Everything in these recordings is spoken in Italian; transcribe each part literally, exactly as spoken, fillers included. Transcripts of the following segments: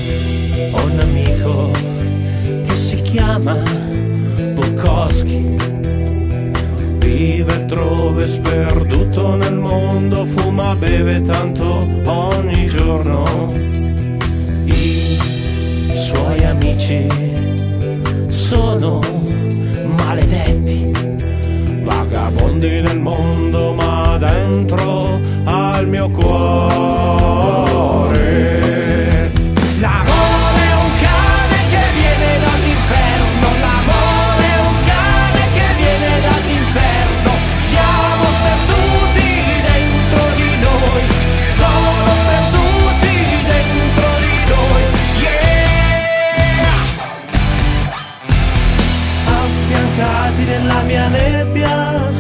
ho un amico che si chiama Bukowski, vive altrove sperduto nel mondo, fuma, beve tanto ogni giorno. I suoi amici sono maledetti, vagabondi nel mondo, ma dentro al mio cuore l'amore è un cane che viene dall'inferno, l'amore è un cane che viene dall'inferno, siamo sperduti dentro di noi, sono sperduti dentro di noi, yeah! Affiancati nella mia nebbia,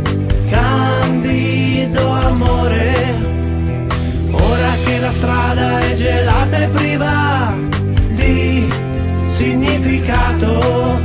candido amore, ora che la strada è gelata e priva di significato,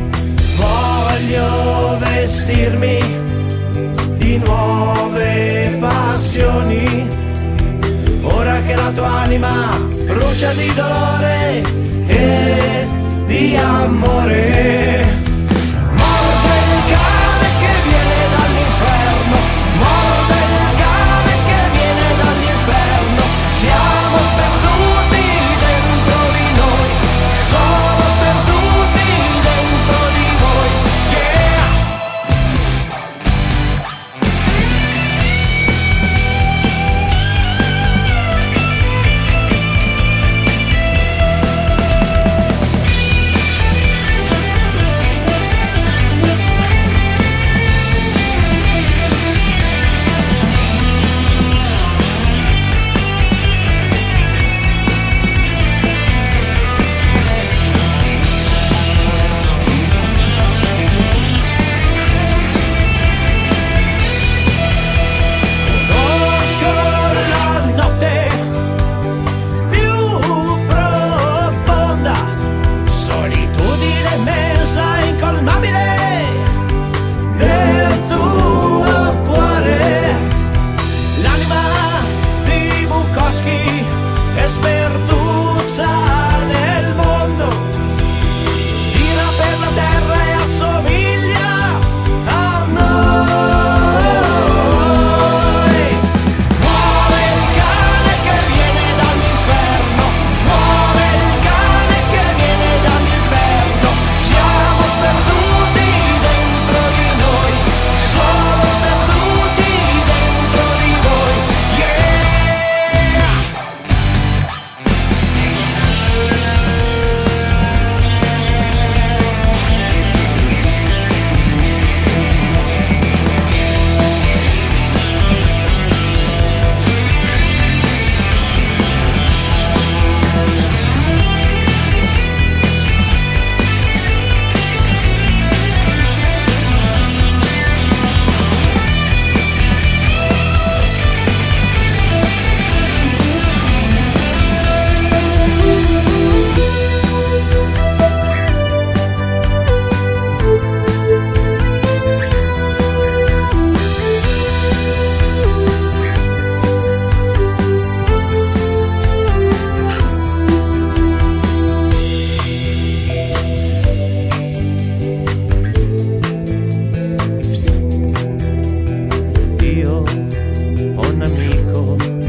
voglio vestirmi di nuove passioni, ora che la tua anima brucia di dolore e di amore. Morde il cane che viene dall'inferno, morde il cane che viene dall'inferno, siamo sperduti dentro di noi, sono sperduti dentro di voi, yeah! È sperduta nel mondo, gira per la terra e assomiglia a noi. Muore il cane che viene dall'inferno, muore il cane che viene dall'inferno, siamo sperduti dentro di noi, sono sperduti dentro di voi, yeah! Io ho un amico